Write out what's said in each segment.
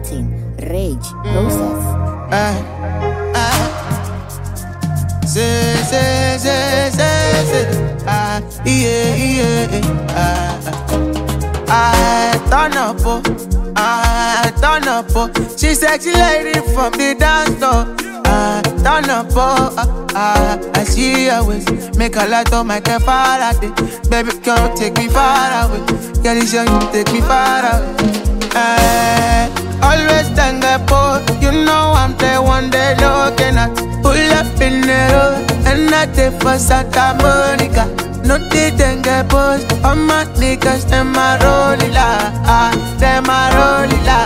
presenting Rage Process. Turn up, She sexy lady from the dance floor. Turn up, I see her waist. Make a light on my Faraday. Baby, come take me far away. Girl, it's young, take me far away. Always stand up, you know I'm the one they looking at. Pull up in the road, and I take for Santa Monica. No didn't get post. All my niggas, them a rolling la, them a rolling la,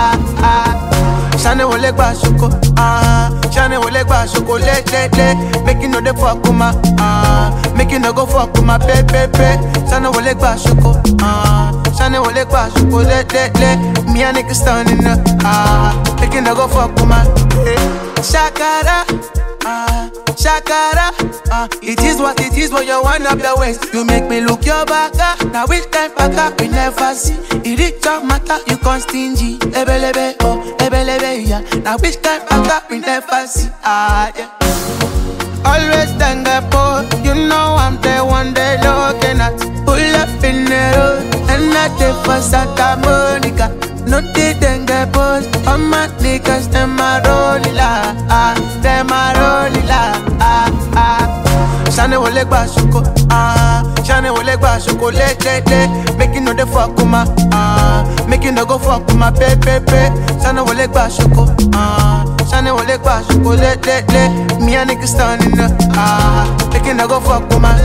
Shane wole gba shoko, Shane wole gba shoko, le. Make you know the fuck with my, make you no go fuck with my baby. Shane wole gba shoko, Shane wole gba shoko, le. Me and niggas standing up, make you no go fuck with my, Shakara. Shakara, it is what you want up the waist. You make me look your back, now which time back up we never see. It is your matter, you can't stingy. Ebelebe, yeah. Now which time back up we never see. Yeah. Always stand up, you know I'm the one they looking at. Pull up in the road, and I take for Santa Monica. No didn't get post. All my niggas, them a rolling la, them a rolling la, Shane wole gba shoko, Shane wole gba shoko, le. Make you know the fuck with my, make you no go fuck with my baby. Shane wole gba shoko, Shane wole gba shoko, le. Me and niggas standing up, make you no go fuck with my,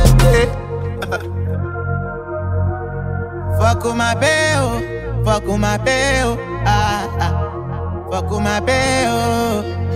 fuck with my babe. Fuck with my bae, fuck with my bae,